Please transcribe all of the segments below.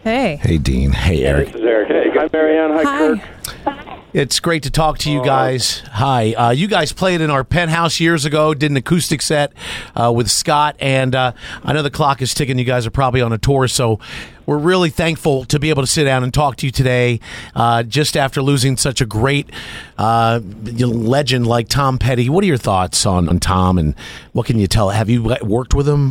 Hey. Hey, Dean. Hey, Eric. This is Eric. Hey, hi, Marianne. Hi, Kirk. It's great to talk to you guys. Hi. You guys played in our penthouse years ago, did an acoustic set with Scott, and I know the clock is ticking. You guys are probably on a tour, so we're really thankful to be able to sit down and talk to you today just after losing such a great legend like Tom Petty. What are your thoughts on Tom, and what can you tell? Have you worked with him?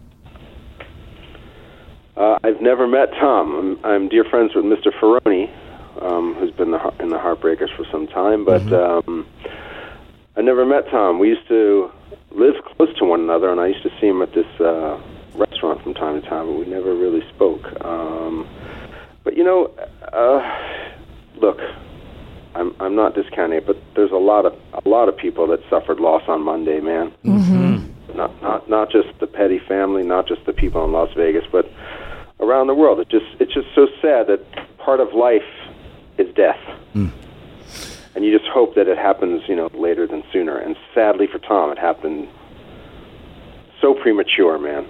I've never met Tom. I'm dear friends with Mr. Ferroni, who's been in the Heartbreakers for some time, but I never met Tom. We used to live close to one another, and I used to see him at this restaurant from time to time, but we never really spoke. But look, I'm not discounting it, but there's a lot of people that suffered loss on Monday, man. Mm-hmm. Not just the Petty family, not just the people in Las Vegas, but around the world. It's just so sad that part of life is death. And you just hope that it happens, later than sooner. And sadly for Tom, it happened so premature, man.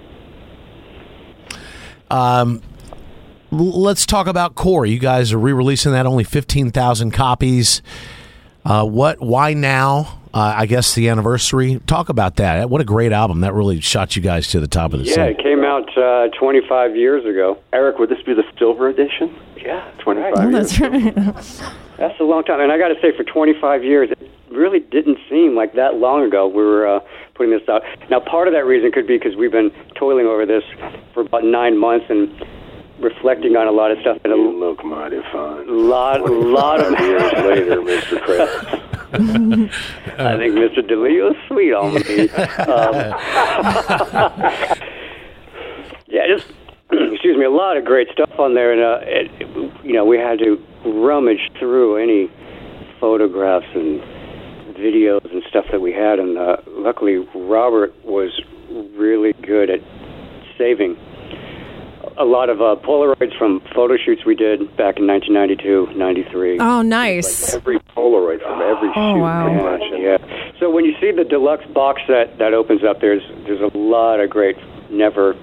Let's talk about Core. You guys are re-releasing that, only 15,000 copies. Why now? I guess the anniversary. Talk about that. What a great album. That really shot you guys to the top of the scene. Yeah, it came out 25 years ago. Eric, would this be the silver edition? Yeah, 25 years. That's right. That's a long time. And I got to say, for 25 years, it really didn't seem like that long ago we were putting this out. Now, part of that reason could be because we've been toiling over this for about 9 months and reflecting on a lot of stuff. And You look mighty fine. a lot of years later, Mr. Krabs. I think Mr. DeLeo is sweet on me. Just excuse me, a lot of great stuff on there, and we had to rummage through any photographs and videos and stuff that we had, and luckily Robert was really good at saving a lot of Polaroids from photo shoots we did back in 1992, 93. Oh, nice. Like every Polaroid from every shoot. Wow. Pretty much. Yeah. So when you see the deluxe box set that opens up, there's a lot of great, never,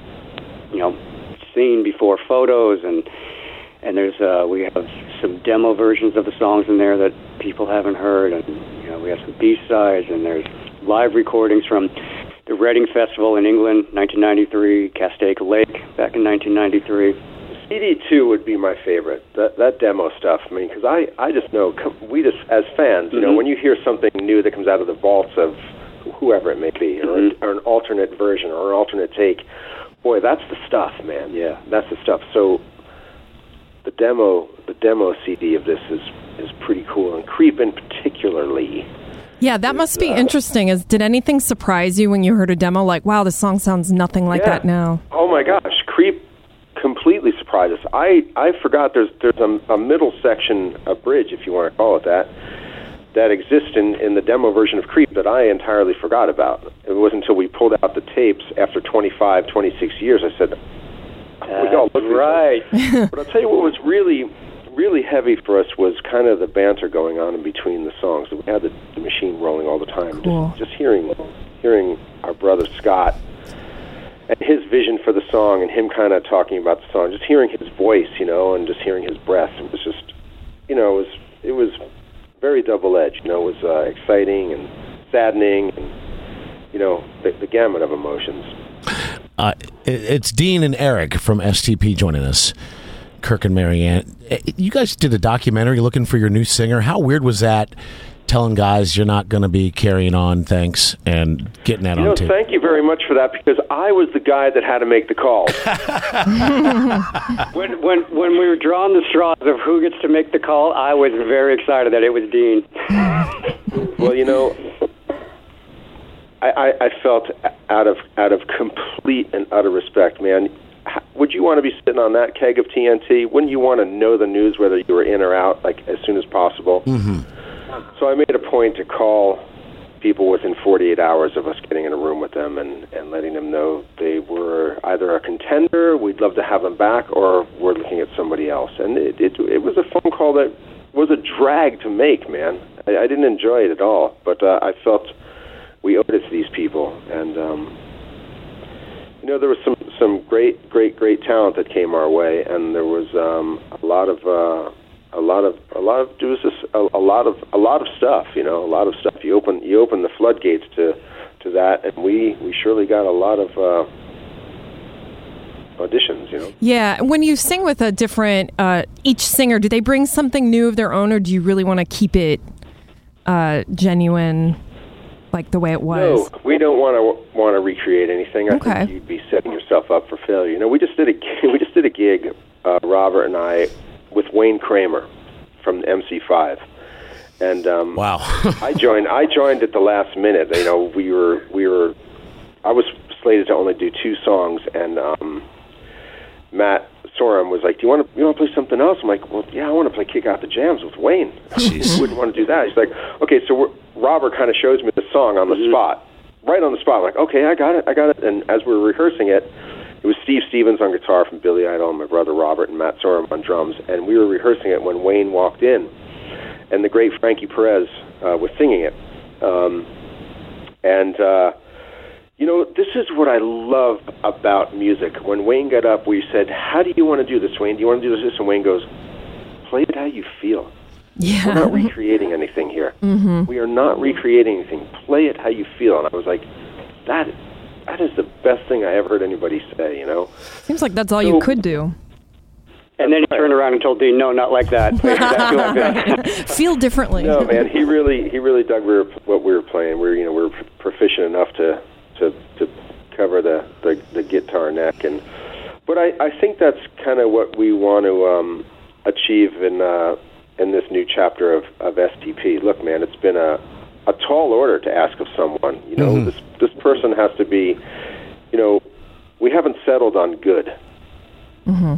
seen before photos, and there's we have some demo versions of the songs in there that people haven't heard, and we have some B-sides, and there's live recordings from the Reading Festival in England, 1993, Castaic Lake back in 1993. CD2 would be my favorite, that demo stuff. I mean, because I just know, we just, as fans, when you hear something new that comes out of the vaults of whoever it may be, or an alternate version or an alternate take, boy, that's the stuff, man. Yeah, that's the stuff. So the demo CD of this is pretty cool, and Creepin' particularly. Yeah, that must be interesting. Did anything surprise you when you heard a demo? Like, wow, this song sounds nothing like that now. Oh my gosh, Creep completely surprised us. I forgot there's a middle section, a bridge, if you want to call it that exists in the demo version of Creep that I entirely forgot about. It wasn't until we pulled out the tapes after 25, 26 years, I said, we all look right. But I'll tell you what was really, really heavy for us was kind of the banter going on in between the songs. We had the machine rolling all the time. Cool. Just hearing our brother Scott and his vision for the song, and him kind of talking about the song, just hearing his voice, and just hearing his breath. It was just, it was very double-edged. It was exciting and saddening, and the gamut of emotions. It's Dean and Eric from STP joining us. Kirk and Marianne. You guys did a documentary looking for your new singer. How weird was that, telling guys you're not going to be carrying on, thanks, and getting that on tape? Thank you very much for that, because I was the guy that had to make the calls. when we were drawing the straws of who gets to make the call, I was very excited that it was Dean. Well, I felt out of complete and utter respect, man. Would you want to be sitting on that keg of TNT? Wouldn't you want to know the news, whether you were in or out, like as soon as possible? Mm-hmm. So I made a point to call people within 48 hours of us getting in a room with them and letting them know they were either a contender, we'd love to have them back, or we're looking at somebody else. And it was a phone call that was a drag to make, man. I didn't enjoy it at all, but I felt we owed it to these people. And, there was some great talent that came our way, and there was a lot of stuff. You know, a lot of stuff. You open the floodgates to that, and we surely got a lot of auditions. You know. Yeah, when you sing with a different each singer, do they bring something new of their own, or do you really want to keep it genuine, like the way it was? No, we don't want to recreate anything. I think you'd be setting yourself up for failure. You know, we just did a gig, Robert and I, with Wayne Kramer from MC5, and wow, I joined at the last minute. You know, I was slated to only do 2 songs, and Matt Sorum was like, "Do you want to play something else?" I'm like, "Well, yeah, I want to play Kick Out the Jams with Wayne." Jeez. Who wouldn't want to do that? He's like, "Okay, so Robert kind of shows me the song on the spot, right on the spot." I'm like, "Okay, I got it." And as we were rehearsing it, it was Steve Stevens on guitar from Billy Idol, and my brother Robert, and Matt Sorum on drums, and we were rehearsing it when Wayne walked in, and the great Frankie Perez was singing it, you know, this is what I love about music. When Wayne got up, we said, "How do you want to do this, Wayne? Do you want to do this?" And Wayne goes, "Play it how you feel." Yeah. We're not recreating anything here. Mm-hmm. We are not recreating anything. Play it how you feel. And I was like, that is the best thing I ever heard anybody say, you know? Seems like that's all you could do. And then he turned around and told Dean, "No, not like that. Play exactly like that." Feel differently. No, man, he really dug what we were playing. We were proficient enough to cover the guitar neck, but I think that's kind of what we want to achieve in this new chapter of STP. Look, man, it's been a tall order to ask of someone. You know, this person has to be. You know, we haven't settled on good. Mm-hmm.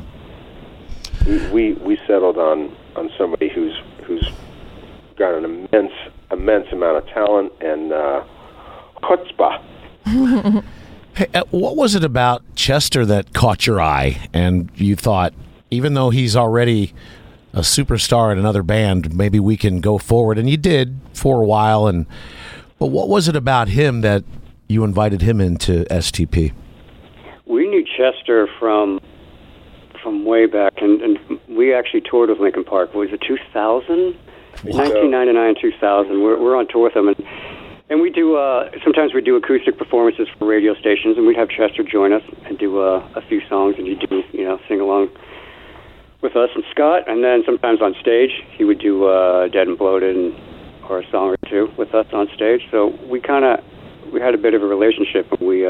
We settled on somebody who's got an immense amount of talent and chutzpah. Hey, what was it about Chester that caught your eye, and you thought, even though he's already a superstar in another band, maybe we can go forward? And you did for a while. But what was it about him that you invited him into STP? We knew Chester from way back, and we actually toured with Linkin Park. Was it 2000? 1999, 2000. We're on tour with them, and we do. Sometimes we do acoustic performances for radio stations, and we'd have Chester join us and do a few songs, and he'd do sing along with us and Scott. And then sometimes on stage, he would do Dead and Bloated or a song or two with us on stage. So we had a bit of a relationship. We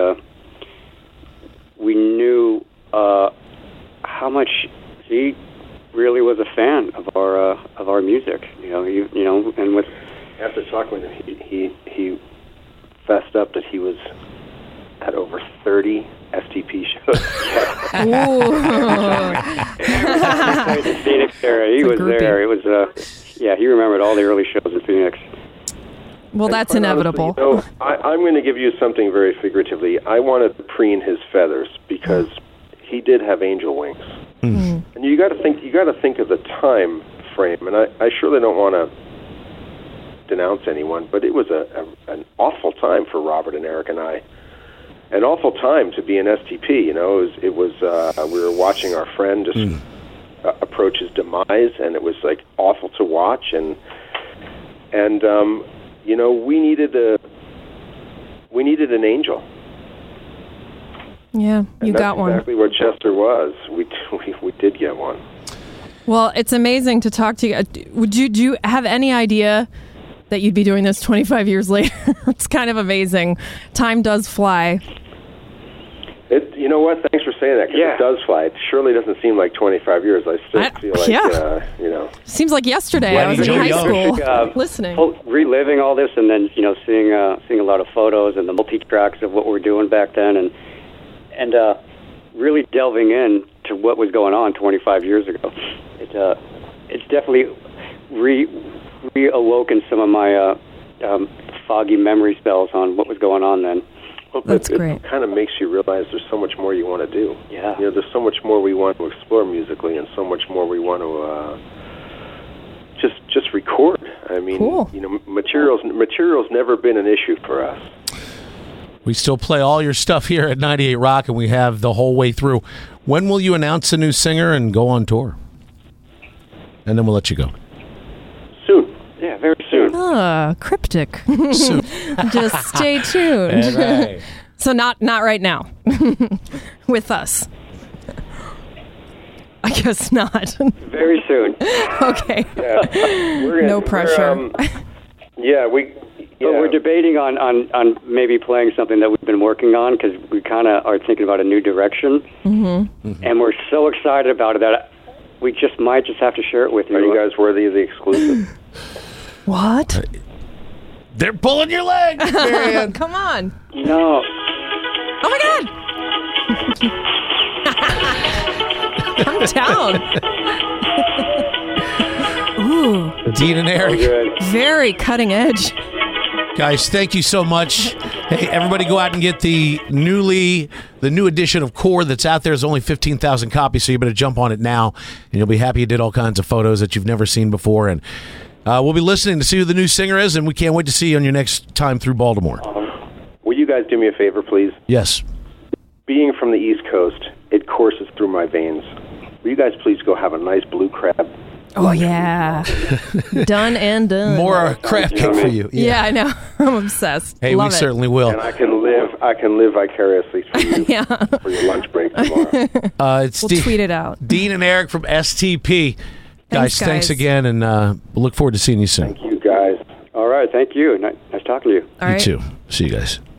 knew how much he really was a fan of our music. And with after talking with him, he fessed up that he was at over 30 STP shows. The Phoenix era, he was there. It was he remembered all the early shows in Phoenix. Well, that's inevitable. Honestly, I'm going to give you something very figuratively. I wanted to preen his feathers because he did have angel wings. Mm. And you got to think of the time frame. And I surely don't want to denounce anyone, but it was an awful time for Robert and Eric and I. An awful time to be an STP. It was we were watching our friend just approach his demise, and it was like awful to watch. And we needed an angel. Yeah, you got one. That's exactly what Chester was. We did get one. Well, it's amazing to talk to you. Do you have any idea that you'd be doing this 25 years later? It's kind of amazing. Time does fly. You know what? Thanks for saying that, because it does fly. It surely doesn't seem like 25 years. I still feel like, Seems like yesterday. I was in high school listening. Reliving all this, and then, seeing a lot of photos and the multi-tracks of what we were doing back then, and really delving in to what was going on 25 years ago. It's definitely reawoken some of my foggy memory spells on what was going on then. Well, that's great. It kind of makes you realize there's so much more you want to do. Yeah. There's so much more we want to explore musically, and so much more we want to just record. I mean, cool. Material's never been an issue for us. We still play all your stuff here at 98 Rock, and we have the whole way through. When will you announce a new singer and go on tour? And then we'll let you go. Soon. Yeah, very soon. Cryptic. Soon. Just stay tuned. Right. So not right now with us. I guess not. Very soon. Okay. Yeah. No pressure. But we're debating on maybe playing something that we've been working on because we kind of are thinking about a new direction. Mm-hmm. And we're so excited about it that we might have to share it with you. Are you guys worthy of the exclusive? What? They're pulling your leg, Marianne. Come on. No. Oh, my God. I'm down. Ooh. Dean and Eric. Good. Very cutting edge. Guys, thank you so much. Hey, everybody go out and get the new edition of Core that's out there. There's only 15,000 copies, so you better jump on it now. And you'll be happy you did all kinds of photos that you've never seen before. And we'll be listening to see who the new singer is, and we can't wait to see you on your next time through Baltimore. Will you guys do me a favor, please? Yes. Being from the East Coast, it courses through my veins. Will you guys please go have a nice blue crab? Oh, yeah. Done and done. More crab cake for you. Yeah, I know. I'm obsessed. Hey, Love we it. certainly will. And I can live vicariously through you for your lunch break tomorrow. We'll tweet it out. Dean and Eric from STP. Thanks, Thanks guys. again, and we'll look forward to seeing you soon. Thank you, guys. All right. Thank you. Nice talking to you. All right. You too. See you guys.